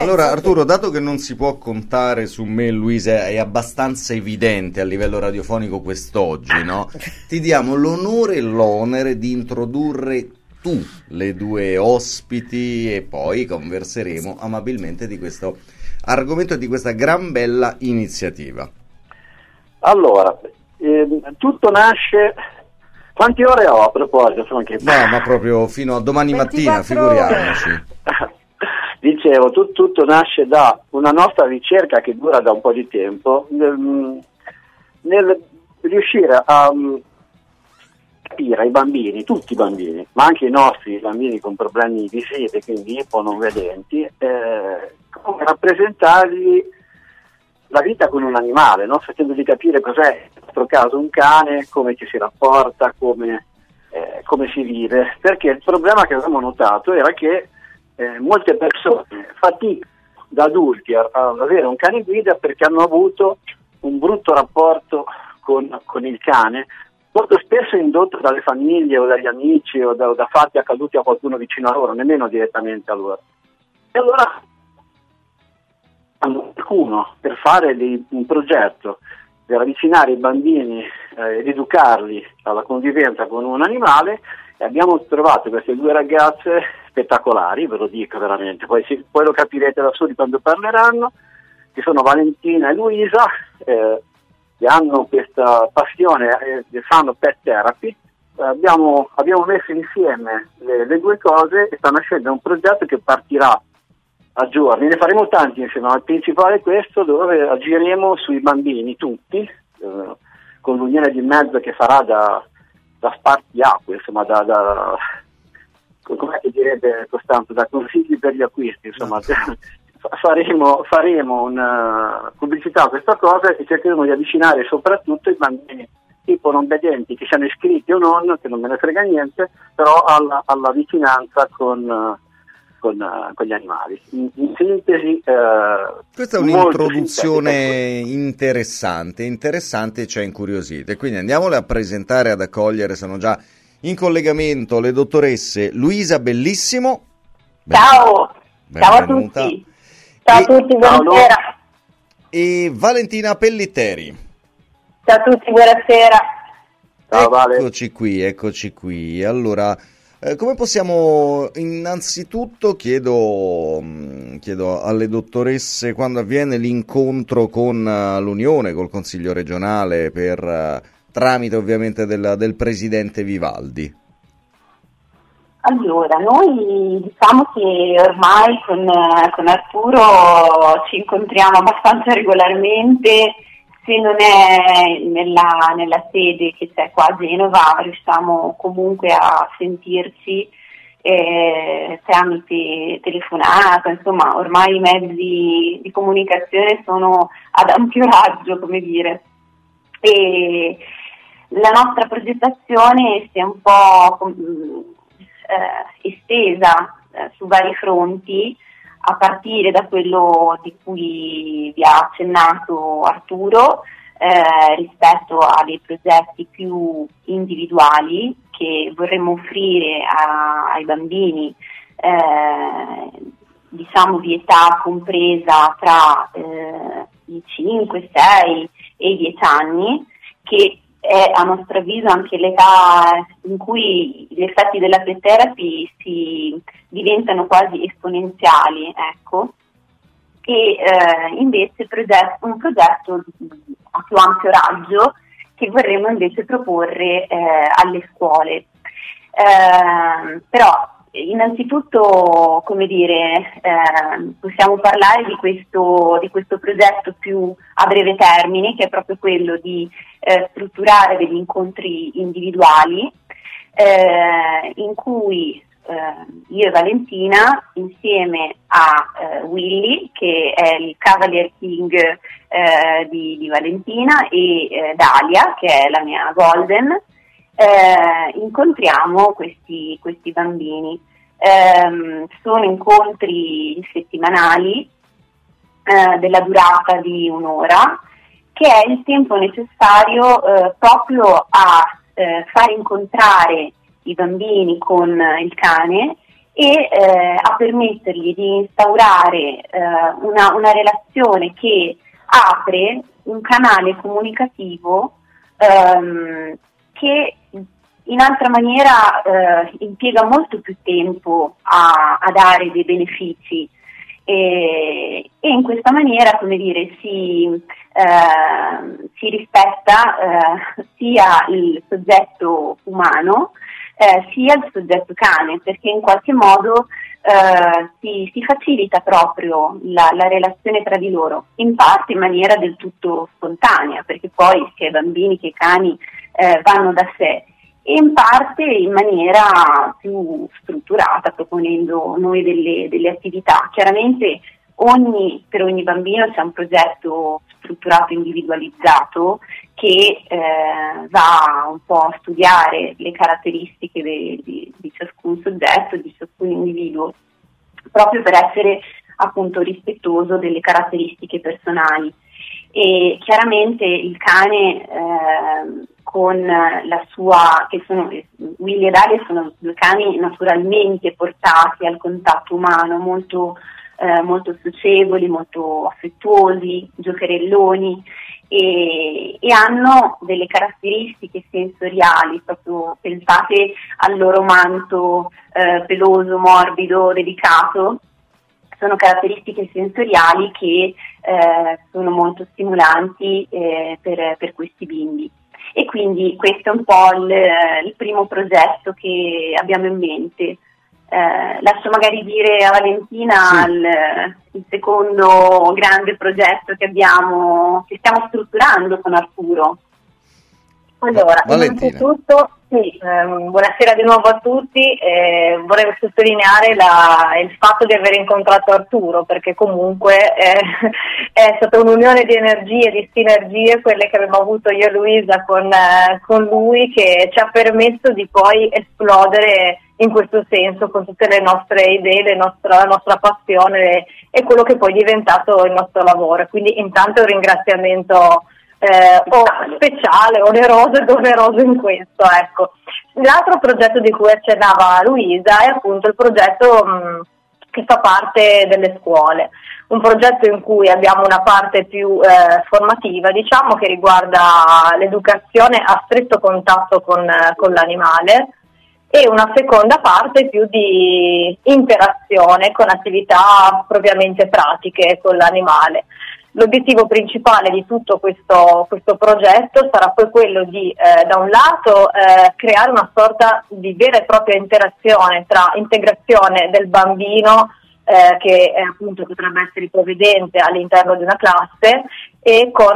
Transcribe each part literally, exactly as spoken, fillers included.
Allora Arturo, dato che non si può contare su me e Luisa, è abbastanza evidente a livello radiofonico quest'oggi, no? Ti diamo l'onore e l'onere di introdurre tu le due ospiti e poi converseremo amabilmente di questo argomento e di questa gran bella iniziativa. Allora, eh, tutto nasce... Quante ore ho a proposito? Sono anche... No, ma proprio fino a domani mattina, figuriamoci. Dicevo, tu, tutto nasce da una nostra ricerca che dura da un po' di tempo, nel, nel riuscire a um, capire ai bambini, tutti i bambini, ma anche i nostri bambini con problemi visivi, quindi ipo non vedenti, eh, come rappresentargli la vita con un animale, no? Facendo di capire cos'è, in questo caso, un cane, come ci si rapporta, come, eh, come si vive, perché il problema che avevamo notato era che Eh, molte persone faticano da adulti a, a avere un cane guida perché hanno avuto un brutto rapporto con, con il cane, molto spesso indotto dalle famiglie o dagli amici o da, da fatti accaduti a qualcuno vicino a loro, nemmeno direttamente a loro. E allora hanno qualcuno per fare dei, un progetto per avvicinare i bambini eh, ed educarli alla convivenza con un animale, e abbiamo trovato queste due ragazze spettacolari, ve lo dico veramente, poi, si, poi lo capirete da soli quando parleranno, che sono Valentina e Luisa, eh, che hanno questa passione e eh, fanno pet therapy. Eh, abbiamo, abbiamo messo insieme le, le due cose e sta nascendo un progetto che partirà a giorni, ne faremo tanti insieme, ma il principale è questo, dove agiremo sui bambini tutti, eh, con l'unione di mezzo che farà da, da spartiacque, insomma da... da come direbbe Costanzo, da consigli per gli acquisti, insomma. faremo, faremo una pubblicità a questa cosa e cercheremo di avvicinare soprattutto i bambini tipo non vedenti, che siano iscritti o non, che non me ne frega niente, però alla, alla vicinanza con, con, con gli animali. In, in sintesi, eh, questa è un'introduzione interessante, interessante, ci ha incuriosito, e quindi andiamole a presentare, ad accogliere, sono già in collegamento le dottoresse Luisa Bellissimo. Ciao, ciao a benvenuta. tutti. Ciao a tutti, buonasera. E Valentina Pellitteri. Ciao a tutti, buonasera. Ciao, Vale. Eccoci qui, eccoci qui. Allora, eh, come possiamo, innanzitutto chiedo, chiedo alle dottoresse quando avviene l'incontro con uh, l'Unione, col Consiglio regionale per... Uh, tramite ovviamente del, del presidente Vivaldi. Allora, noi diciamo che ormai con, con Arturo ci incontriamo abbastanza regolarmente, se non è nella, nella sede che c'è qua a Genova, riusciamo comunque a sentirci eh, tramite telefonata, insomma ormai i mezzi di comunicazione sono ad ampio raggio, come dire. E la nostra progettazione si è un po' eh, estesa eh, su vari fronti, a partire da quello di cui vi ha accennato Arturo, eh, rispetto a dei progetti più individuali che vorremmo offrire a, ai bambini, eh, diciamo di età compresa tra eh, i cinque, sei e i dieci anni, che è a nostro avviso anche l'età in cui gli effetti della pet therapy si diventano quasi esponenziali, ecco, e eh, invece progetto, un progetto a più ampio raggio che vorremmo invece proporre eh, alle scuole. Eh, però innanzitutto, come dire, eh, possiamo parlare di questo, di questo progetto più a breve termine, che è proprio quello di eh, strutturare degli incontri individuali eh, in cui eh, io e Valentina, insieme a eh, Willy, che è il Cavalier King eh, di, di Valentina, e eh, Dalia, che è la mia Golden, Eh, incontriamo questi, questi bambini. Eh, sono incontri settimanali eh, della durata di un'ora, che è il tempo necessario eh, proprio a eh, far incontrare i bambini con il cane e eh, a permettergli di instaurare eh, una, una relazione che apre un canale comunicativo ehm, che in altra maniera eh, impiega molto più tempo a, a dare dei benefici e, e in questa maniera, come dire, si, eh, si rispetta eh, sia il soggetto umano eh, sia il soggetto cane, perché in qualche modo eh, si, si facilita proprio la, la relazione tra di loro, in parte in maniera del tutto spontanea, perché poi sia i bambini che i cani eh, vanno da sé, e in parte in maniera più strutturata, proponendo noi delle, delle attività. Chiaramente ogni, per ogni bambino c'è un progetto strutturato, individualizzato, che eh, va un po' a studiare le caratteristiche de, di, di ciascun soggetto, di ciascun individuo, proprio per essere appunto rispettoso delle caratteristiche personali. E chiaramente il cane eh, con la sua, che sono Willy e Dalia sono due cani naturalmente portati al contatto umano, molto, eh, molto socievoli, molto affettuosi, giocherelloni, e, e hanno delle caratteristiche sensoriali, proprio pensate al loro manto eh, peloso, morbido, delicato. Sono caratteristiche sensoriali che eh, sono molto stimolanti eh, per, per questi bimbi. E quindi questo è un po' il, il primo progetto che abbiamo in mente. Eh, lascio magari dire a Valentina sì. il, il secondo grande progetto che abbiamo, che stiamo strutturando con Arturo. Allora, Valentina. innanzitutto, sì, ehm, buonasera di nuovo a tutti. Eh, vorrei sottolineare la, il fatto di aver incontrato Arturo, perché comunque eh, è stata un'unione di energie, di sinergie, quelle che abbiamo avuto io e Luisa con, eh, con lui, che ci ha permesso di poi esplodere in questo senso con tutte le nostre idee, le nostre, la nostra passione e quello che poi è diventato il nostro lavoro. Quindi intanto un ringraziamento Eh, o speciale, oneroso e doveroso in questo, ecco. L'altro progetto di cui accennava Luisa è appunto il progetto mh, che fa parte delle scuole, un progetto in cui abbiamo una parte più eh, formativa, diciamo, che riguarda l'educazione a stretto contatto con, eh, con l'animale, e una seconda parte più di interazione con attività propriamente pratiche con l'animale. L'obiettivo principale di tutto questo, questo progetto sarà poi quello di, eh, da un lato, eh, creare una sorta di vera e propria interazione tra integrazione del bambino, eh, che eh, appunto potrebbe essere ipovedente all'interno di una classe, e con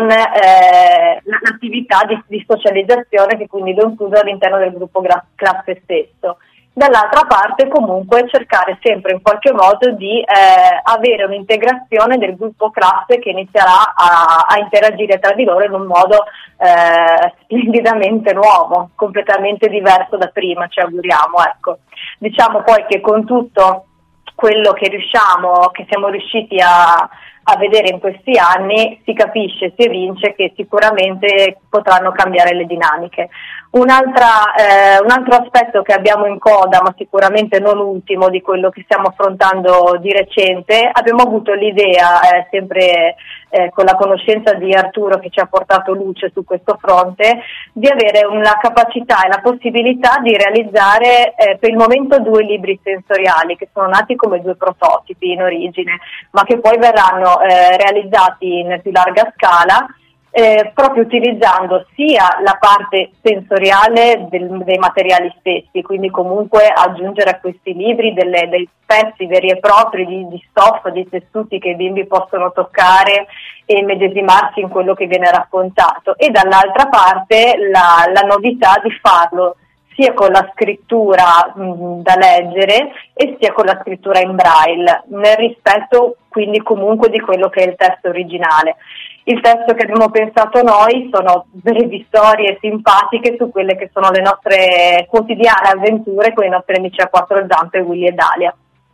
eh, l'attività di, di socializzazione che quindi lo include all'interno del gruppo gra- classe stesso. Dall'altra parte comunque cercare sempre in qualche modo di eh, avere un'integrazione del gruppo classe che inizierà a, a interagire tra di loro in un modo eh, splendidamente nuovo, completamente diverso da prima, ci auguriamo, ecco. Diciamo poi che con tutto quello che riusciamo, che siamo riusciti a, a vedere in questi anni, si capisce, si evince che sicuramente potranno cambiare le dinamiche. Un'altra, eh, un altro aspetto che abbiamo in coda, ma sicuramente non ultimo di quello che stiamo affrontando di recente, abbiamo avuto l'idea, eh, sempre eh, con la conoscenza di Arturo che ci ha portato luce su questo fronte, di avere una capacità e la possibilità di realizzare eh, per il momento due libri sensoriali che sono nati come due prototipi in origine, ma che poi verranno eh, realizzati in più larga scala, Eh, proprio utilizzando sia la parte sensoriale del, dei materiali stessi, quindi comunque aggiungere a questi libri delle, dei pezzi veri e propri di, di stoffa, di tessuti che i bimbi possono toccare e medesimarsi in quello che viene raccontato, e dall'altra parte la, la novità di farlo sia con la scrittura mh, da leggere e sia con la scrittura in braille, nel rispetto quindi comunque di quello che è il testo originale. Il testo che abbiamo pensato noi sono brevi storie simpatiche su quelle che sono le nostre quotidiane avventure con i nostri amici a quattro zampe, Willy e Dalia.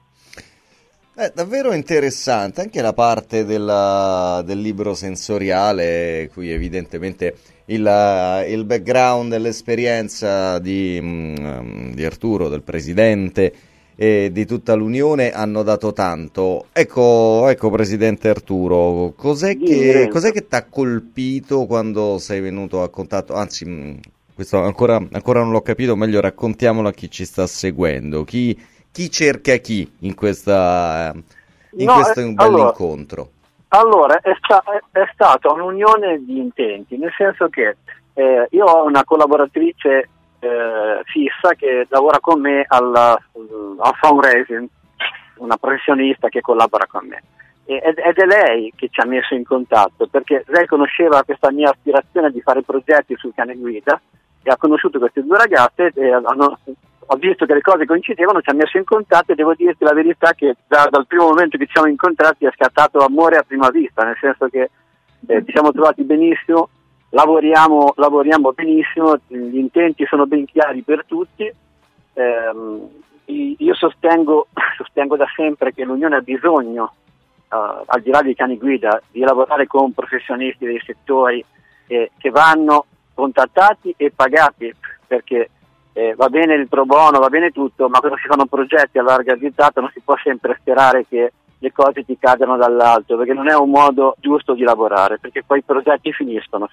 È davvero interessante anche la parte della, del libro sensoriale, qui evidentemente il, il background e l'esperienza di, di Arturo, del presidente, e di tutta l'Unione hanno dato tanto. Ecco, ecco Presidente Arturo, cos'è che, cos'è che ti ha colpito quando sei venuto a contatto? Anzi, questo ancora, ancora non l'ho capito, meglio raccontiamolo a chi ci sta seguendo. Chi, chi cerca chi in, questa, in no, questo eh, bello allora, incontro? Allora, è, sta, è, è stata un'unione di intenti, nel senso che eh, io ho una collaboratrice Eh, fissa che lavora con me al, al fundraising, una professionista che collabora con me, e, ed, ed è lei che ci ha messo in contatto, perché lei conosceva questa mia aspirazione di fare progetti sul cane guida e ha conosciuto queste due ragazze e hanno, ho visto che le cose coincidevano, ci ha messo in contatto, e devo dirti la verità che da, dal primo momento che ci siamo incontrati è scattato amore a prima vista, nel senso che eh, ci siamo trovati benissimo. Lavoriamo, lavoriamo benissimo, gli intenti sono ben chiari per tutti. Eh, io sostengo, sostengo da sempre che l'Unione ha bisogno, uh, al di là dei cani guida, di lavorare con professionisti dei settori eh, che vanno contattati e pagati, perché eh, va bene il pro bono, va bene tutto, ma quando si fanno progetti a larga portata non si può sempre sperare che le cose ti cadano dall'alto, perché non è un modo giusto di lavorare, perché poi i progetti finiscono.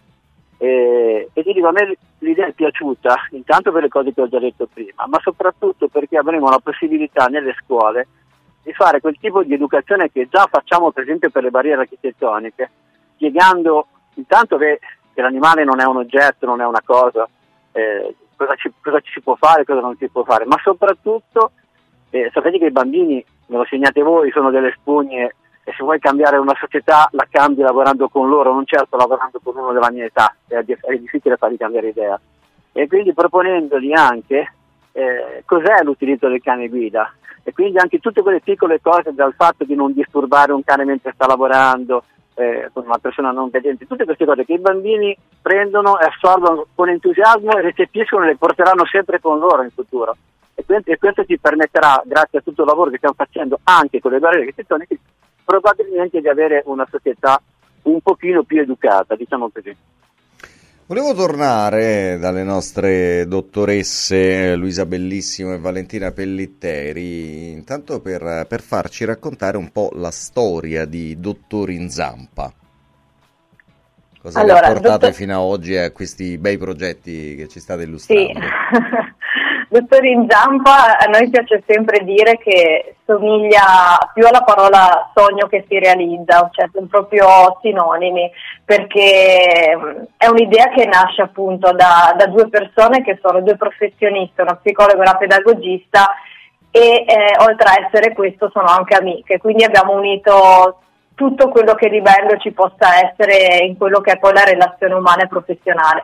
E, e ti dico, a me l'idea è piaciuta, intanto per le cose che ho già detto prima, ma soprattutto perché avremo la possibilità nelle scuole di fare quel tipo di educazione che già facciamo per esempio per le barriere architettoniche, spiegando intanto che, che l'animale non è un oggetto, non è una cosa, eh, cosa, ci, cosa ci si può fare, cosa non si può fare, ma soprattutto eh, sapete che i bambini, me lo segnate voi, sono delle spugne, e se vuoi cambiare una società la cambi lavorando con loro, non certo lavorando con uno della mia età, è, è difficile fargli cambiare idea. E quindi proponendogli anche eh, cos'è l'utilizzo del cane guida, e quindi anche tutte quelle piccole cose, dal fatto di non disturbare un cane mentre sta lavorando eh, con una persona non vedente, tutte queste cose che i bambini prendono e assorbono con entusiasmo e recepiscono e le porteranno sempre con loro in futuro. E questo, e questo ti permetterà, grazie a tutto il lavoro che stiamo facendo anche con le barriere architettoniche, probabilmente di avere una società un pochino più educata, diciamo così. Volevo tornare dalle nostre dottoresse Luisa Bellissimo e Valentina Pellitteri, intanto per, per farci raccontare un po' la storia di Dottori in Zampa. Cosa allora, vi ha portato dottor... fino ad oggi a questi bei progetti che ci state illustrando? Sì. Dottori in Zampa, a noi piace sempre dire che somiglia più alla parola sogno che si realizza, cioè sono proprio sinonimi, perché è un'idea che nasce appunto da, da due persone che sono due professionisti, una psicologa e una pedagogista, e eh, oltre a essere questo sono anche amiche, quindi abbiamo unito tutto quello che di bello ci possa essere in quello che è poi la relazione umana e professionale.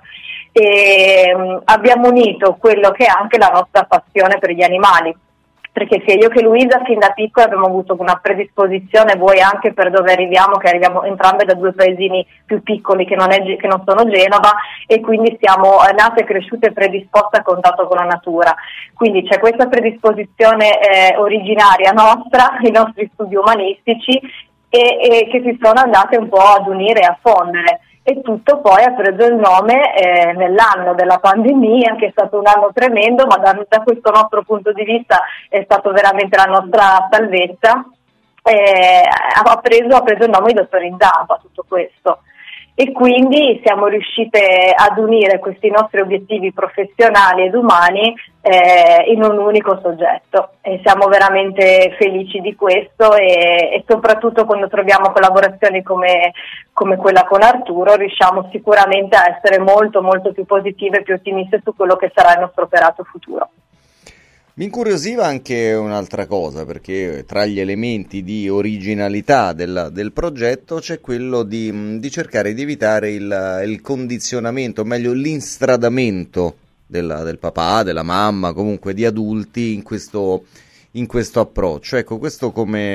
E um, abbiamo unito quello che è anche la nostra passione per gli animali, perché sia io che Luisa fin da piccola abbiamo avuto una predisposizione, voi anche per dove arriviamo, che arriviamo entrambe da due paesini più piccoli che non, è, che non sono Genova, e quindi siamo nate, cresciute e predisposte a contatto con la natura. Quindi c'è questa predisposizione eh, originaria nostra, i nostri studi umanistici, e, e che si sono andate un po' ad unire e a fondere. E tutto poi ha preso il nome eh, nell'anno della pandemia, che è stato un anno tremendo, ma da, da questo nostro punto di vista è stato veramente la nostra salvezza. Eh, ha, preso, ha preso il nome di Dottori in Zampa, tutto questo. E quindi siamo riuscite ad unire questi nostri obiettivi professionali ed umani eh, in un unico soggetto, e siamo veramente felici di questo, e, e soprattutto quando troviamo collaborazioni come, come quella con Arturo riusciamo sicuramente a essere molto molto più positive e più ottimiste su quello che sarà il nostro operato futuro. Mi incuriosiva anche un'altra cosa, perché tra gli elementi di originalità del, del progetto c'è quello di, di cercare di evitare il, il condizionamento, o meglio l'instradamento del, del papà, della mamma, comunque di adulti in questo, in questo approccio. Ecco, questo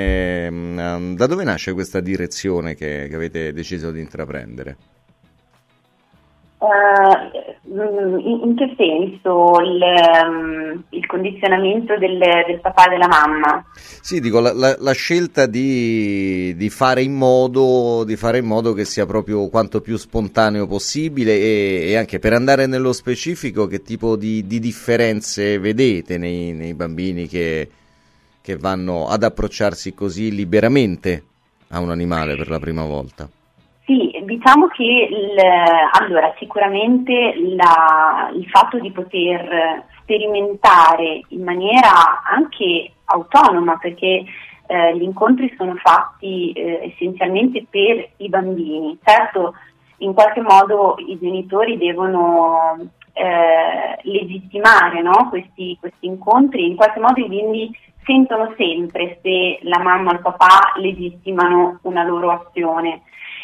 come, da dove nasce questa direzione che, che avete deciso di intraprendere? Uh, in, in che senso il, um, il condizionamento del, del papà e della mamma? Sì, dico la, la, la scelta di, di fare in modo di fare in modo che sia proprio quanto più spontaneo possibile, e, e anche per andare nello specifico, che tipo di, di differenze vedete nei, nei bambini che, che vanno ad approcciarsi così liberamente a un animale per la prima volta? Sì, diciamo che il, allora sicuramente la, il fatto di poter sperimentare in maniera anche autonoma, perché eh, gli incontri sono fatti eh, essenzialmente per i bambini. Certo, in qualche modo i genitori devono eh, legittimare, no? questi, questi incontri, in qualche modo i bimbi sentono sempre se la mamma o il papà legittimano una loro azione.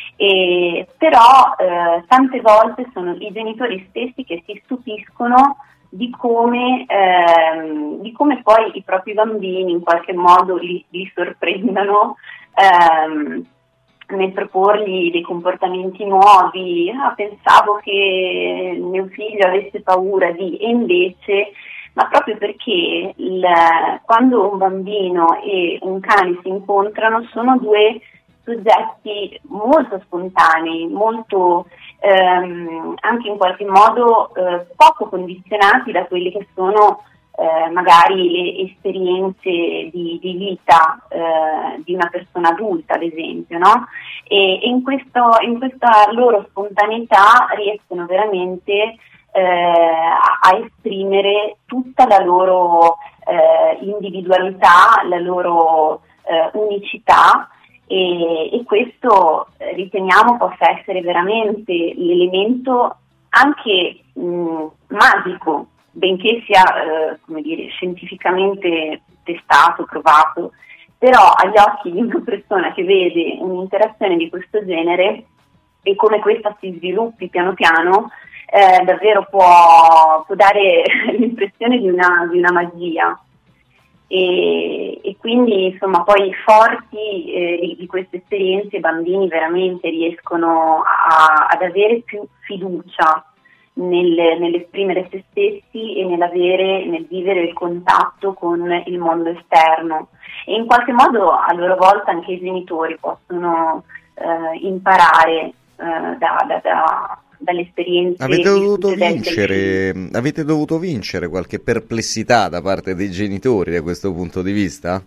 E, però eh, tante volte sono i genitori stessi che si stupiscono di come, ehm, di come poi i propri bambini in qualche modo li, li sorprendano ehm, nel proporgli dei comportamenti nuovi. Ah, pensavo che mio figlio avesse paura di, e invece, ma proprio perché il, quando un bambino e un cane si incontrano sono due soggetti molto spontanei, molto ehm, anche in qualche modo eh, poco condizionati da quelle che sono eh, magari le esperienze di, di vita eh, di una persona adulta, ad esempio, no? E, e in, questo, in questa loro spontaneità riescono veramente eh, a, a esprimere tutta la loro eh, individualità, la loro eh, unicità. E, e questo eh, riteniamo possa essere veramente l'elemento anche mh, magico, benché sia eh, come dire, scientificamente testato, provato, però agli occhi di una persona che vede un'interazione di questo genere e come questa si sviluppi piano piano, eh, davvero può, può dare l'impressione di una, di una magia. E, e quindi insomma poi forti eh, di, di queste esperienze i bambini veramente riescono a, ad avere più fiducia nel, nell'esprimere se stessi e nell'avere, nel vivere il contatto con il mondo esterno, e in qualche modo a loro volta anche i genitori possono eh, imparare eh, da, da, da dalle esperienze. Avete dovuto vincere, avete dovuto vincere qualche perplessità da parte dei genitori da questo punto di vista?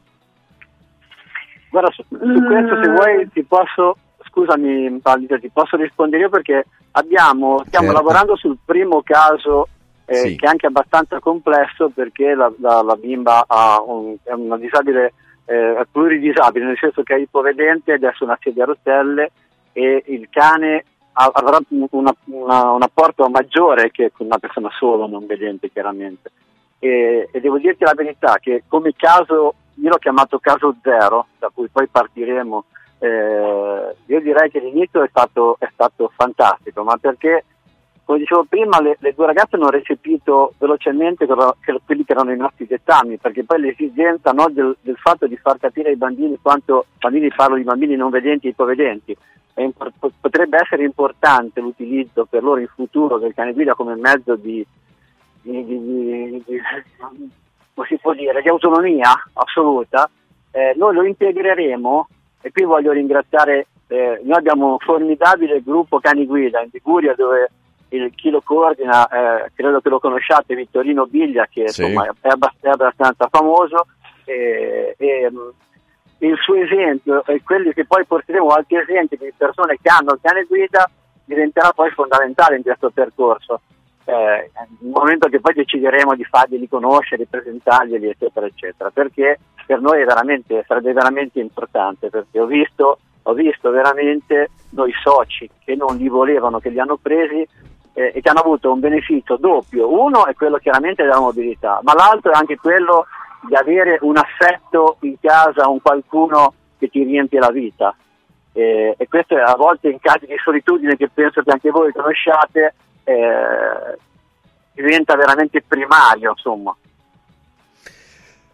Guarda, su, su mm. questo se vuoi ti posso, scusami Pallido, ti posso rispondere io, perché abbiamo, stiamo certo. lavorando sul primo caso eh, sì. che è anche abbastanza complesso, perché la, la, la bimba ha un, è una disabile, eh, è pluridisabile, nel senso che è ipovedente, adesso è una sedia a rotelle, e il cane avrà una, una, un apporto maggiore che una persona solo non vedente, chiaramente, e, e devo dirti la verità che come caso, io l'ho chiamato caso zero, da cui poi partiremo, eh, io direi che l'inizio è stato, è stato fantastico, ma perché, come dicevo prima, le, le due ragazze hanno recepito velocemente quello, quelli che erano i nostri dettami, perché poi l'esigenza, no, del, del fatto di far capire ai bambini quanto, bambini parlo di bambini non vedenti e ipovedenti, Import- potrebbe essere importante l'utilizzo per loro in futuro del cane guida come mezzo di, di, di, di, di come si può dire, di autonomia assoluta. Eh, noi lo integreremo, e qui voglio ringraziare, eh, noi abbiamo un formidabile gruppo cani guida in Liguria, dove il, chi lo coordina, eh, credo che lo conosciate, Vittorino Biglia, che sì. insomma è, abbast- è abbastanza famoso, e, e il suo esempio e quelli che poi porteremo altri esempi di persone che hanno il cane guida diventerà poi fondamentale in questo percorso, eh, nel momento che poi decideremo di farli conoscere, di presentarglieli, eccetera eccetera, perché per noi è veramente, sarebbe veramente importante, perché ho visto ho visto veramente noi soci che non li volevano, che li hanno presi eh, e che hanno avuto un beneficio doppio. Uno è quello chiaramente della mobilità, ma l'altro è anche quello di avere un affetto in casa, un qualcuno che ti riempie la vita, eh, e questo a volte in casi di solitudine, che penso che anche voi conosciate, eh, diventa veramente primario, insomma.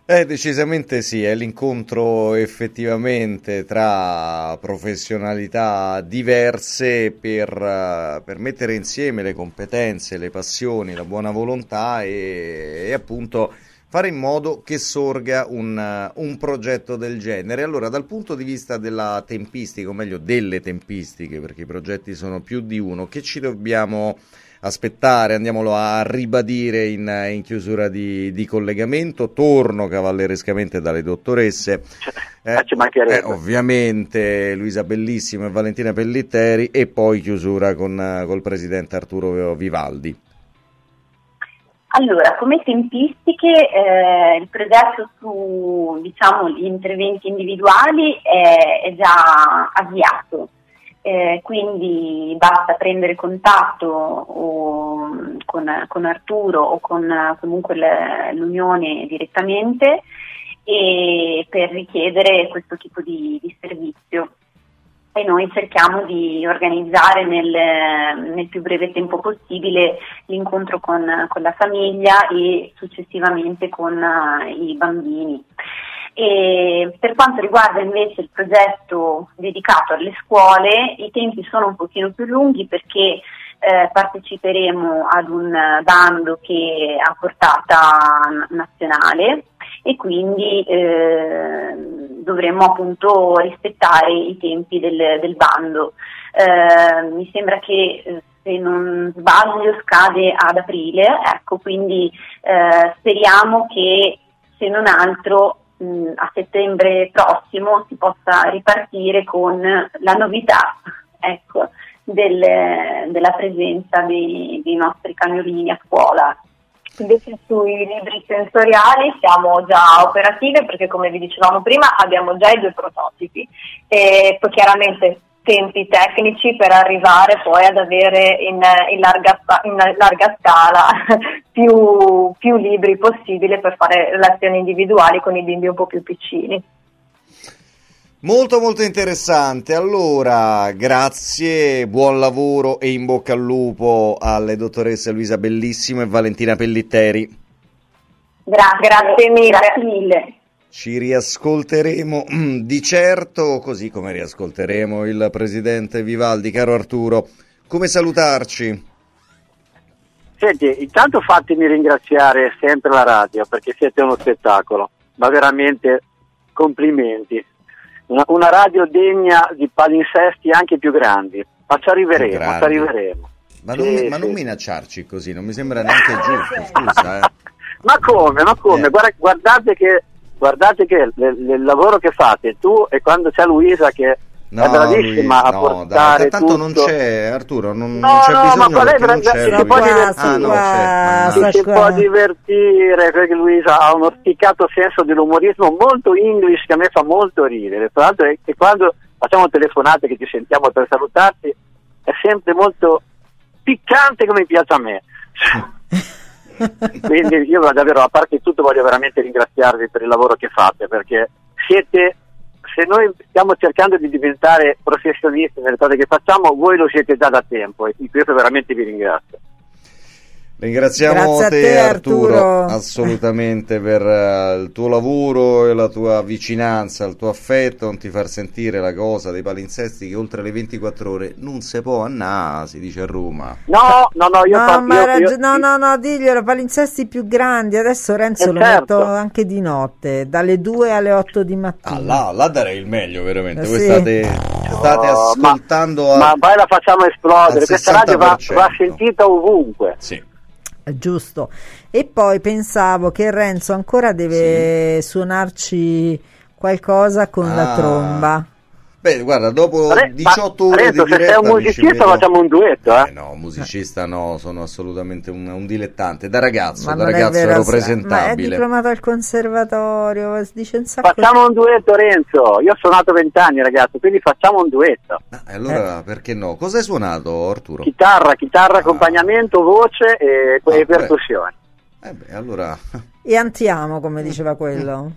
Eh, decisamente sì, è l'incontro effettivamente tra professionalità diverse per, uh, per mettere insieme le competenze, le passioni, la buona volontà e, e appunto fare in modo che sorga un, uh, un progetto del genere. Allora, dal punto di vista della tempistica, o meglio delle tempistiche, perché i progetti sono più di uno, che ci dobbiamo aspettare, andiamolo a ribadire in, in chiusura di, di collegamento. Torno cavallerescamente dalle dottoresse, eh, eh, ovviamente Luisa Bellissimo e Valentina Pellitteri, e poi chiusura con col presidente Arturo Vivaldi. Allora, come tempistiche, eh, il progetto su, diciamo, gli interventi individuali è, è già avviato. Eh, quindi basta prendere contatto o, con, con Arturo o con comunque le, l'Unione direttamente e per richiedere questo tipo di, di servizio, e noi cerchiamo di organizzare nel, nel più breve tempo possibile l'incontro con, con la famiglia e successivamente con uh, i bambini. E per quanto riguarda invece il progetto dedicato alle scuole, i tempi sono un pochino più lunghi perché eh, parteciperemo ad un bando che ha portata nazionale e quindi eh, dovremo appunto rispettare i tempi del, del bando. Eh, mi sembra che eh, se non sbaglio scade ad aprile, ecco, quindi eh, speriamo che se non altro a settembre prossimo si possa ripartire con la novità, ecco, del, della presenza dei, dei nostri cagnolini a scuola. Invece sui libri sensoriali siamo già operative perché, come vi dicevamo prima, abbiamo già i due prototipi e poi chiaramente tempi tecnici per arrivare poi ad avere in, in, larga, in larga scala più, più libri possibile per fare relazioni individuali con i bimbi un po' più piccini. Molto molto interessante. Allora, grazie, buon lavoro e in bocca al lupo alle dottoresse Luisa Bellissimo e Valentina Pellitteri. Grazie, grazie mille. Grazie mille. Ci riascolteremo di certo, così come riascolteremo il presidente Vivaldi. Caro Arturo, come salutarci? Senti, intanto fatemi ringraziare sempre la radio perché siete uno spettacolo, ma veramente complimenti. Una, una radio degna di palinsesti anche più grandi, ma ci arriveremo, ci arriveremo. Ma, non, sì, ma sì. non minacciarci così, non mi sembra neanche giusto, scusa. Eh. Ma come, ma come? Eh. Guarda, guardate che Guardate che il lavoro che fate tu e quando c'è Luisa che no, è bravissima Luisa, a portare no, tanto tutto. non c'è Arturo, non, no, non c'è no, bisogno, ma qual è, non c'è, si può divertire, ah, no, c'è, si, si può divertire perché Luisa ha uno spiccato senso dell'umorismo molto English che a me fa molto ridere. Tra l'altro è che quando facciamo telefonate che ci sentiamo per salutarti è sempre molto piccante come piace a me. Quindi io davvero, a parte tutto, voglio veramente ringraziarvi per il lavoro che fate, perché siete, se noi stiamo cercando di diventare professionisti nelle cose che facciamo, voi lo siete già da tempo e di questo veramente vi ringrazio. Ringraziamo te, te Arturo, Arturo assolutamente per uh, il tuo lavoro e la tua vicinanza, il tuo affetto, non ti far sentire la cosa dei palinsesti che oltre le ventiquattro ore non si può annà, si dice a Roma. No, no, no, io no, parlo, ma io, raggi- io, no, no, no, diglielo, palinsesti più grandi, adesso Renzo eh, lo certo. metto anche di notte, dalle due alle otto di mattina. Ah, là, là darei il meglio, veramente, eh, voi sì. state, state oh, ascoltando ma, a, ma poi la facciamo esplodere, questa radio va, va sentita ovunque. Sì. Giusto. E poi pensavo che Renzo ancora deve sì. suonarci qualcosa con ah. la tromba. Beh, guarda, dopo Re, diciotto ore Renzo, di diretta, se sei un musicista facciamo un duetto, eh? eh no, musicista no, sono assolutamente un, un dilettante, da ragazzo, ma da ragazzo ero presentabile. Ma è diplomato al conservatorio, dice un sacco. Facciamo un duetto, Renzo, io ho suonato vent'anni, ragazzo, quindi facciamo un duetto. Ah, allora, eh. perché no? Cosa hai suonato, Arturo? Chitarra, chitarra, ah. accompagnamento, voce e, ah, e percussioni. Eh beh, allora... E antiamo, come diceva quello.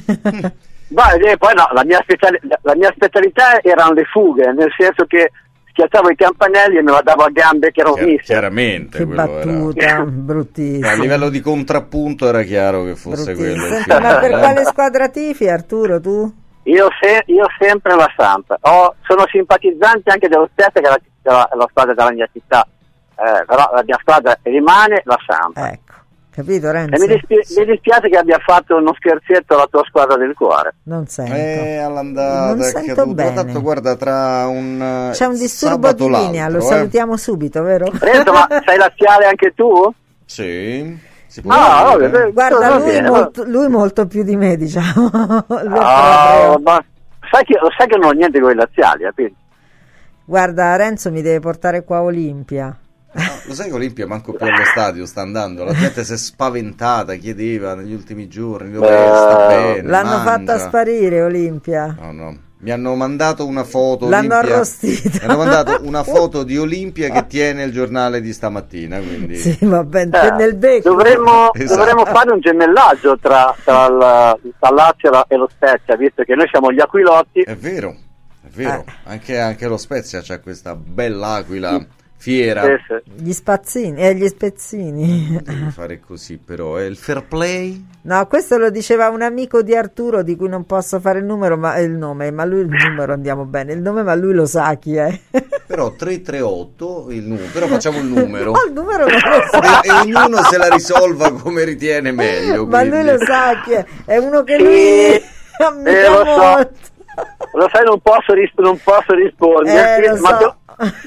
Beh, poi no, la mia, speciali- la mia specialità erano le fughe, nel senso che schiacciavo i campanelli e me la davo a gambe che erano Chiar- miste. chiaramente Che quello battuta, era. bruttissima. A livello di contrappunto era chiaro che fosse Bruttissima. quello il Senti, ma per finale. quale squadra tifi, Arturo, tu? Io, se, io sempre la Samp. Ho, sono simpatizzante anche dello stesso che è la, la, la squadra della mia città, eh, però la mia squadra rimane la Samp. Ecco, capito, E Renzo? mi, dispi- mi dispiace che abbia fatto uno scherzetto alla tua squadra del cuore. Non sento. Eh, all'andata Non è sento caduto. bene. Tanto guarda, tra un C'è un disturbo sabato di linea, l'altro, lo eh. salutiamo subito, vero? Renzo, ma sei laziale anche tu? Sì, si può Ah, dire. vabbè, Guarda, va lui bene, molto, lui molto più di me, diciamo. Lui è Ah, proprio- ma sai che, lo sai che non ho niente con i laziali, capito? Guarda, Renzo mi deve portare qua a Olimpia. No, lo sai che Olimpia manco più allo stadio sta andando, la gente si è spaventata, chiedeva negli ultimi giorni dove Eh, sta bene, L'hanno mangia. fatta sparire Olimpia. No, no. Mi hanno mandato una foto L'hanno Olimpia- arrostita. Mi hanno mandato una foto di Olimpia che tiene il giornale di stamattina, quindi Sì, va bene, Eh, nel becco. dovremmo, Esatto. dovremmo fare un gemellaggio tra, tra il, il Lazio e la- e lo Spezia, visto che noi siamo gli Aquilotti. è vero, è vero. Eh. Anche, anche lo Spezia c'ha questa bella aquila fiera. Sì, sì. Gli spazzini e gli spezzini. Devi fare così però, è il fair play. No, questo lo diceva un amico di Arturo di cui non posso fare il numero, ma il nome, ma lui il numero andiamo bene, il nome, ma lui lo sa chi è. Però tre tre otto il numero, però facciamo il numero. No, il numero non lo sa. e, e ognuno se la risolva come ritiene meglio. Ma lui quindi. lo sa chi è, è uno che Sì, lui ammira eh, lo so. molto. Lo sai, non posso, ris- non posso rispondere. Eh, lo ma so.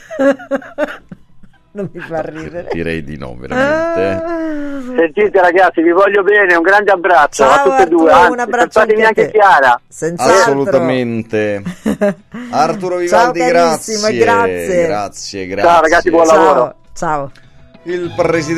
tu- Non mi fa ridere. Direi di no, veramente. Ah. Sentite ragazzi, vi voglio bene, un grande abbraccio Ciao, a tutte e Arturo, due. Anzi, un abbraccio salvatemi anche a anche te. Chiara. Senz'altro. Assolutamente. Arturo Ciao, Vivaldi, carissimo, grazie. grazie. Grazie, grazie. Ciao, ragazzi, buon lavoro. Ciao, ciao. Il presidente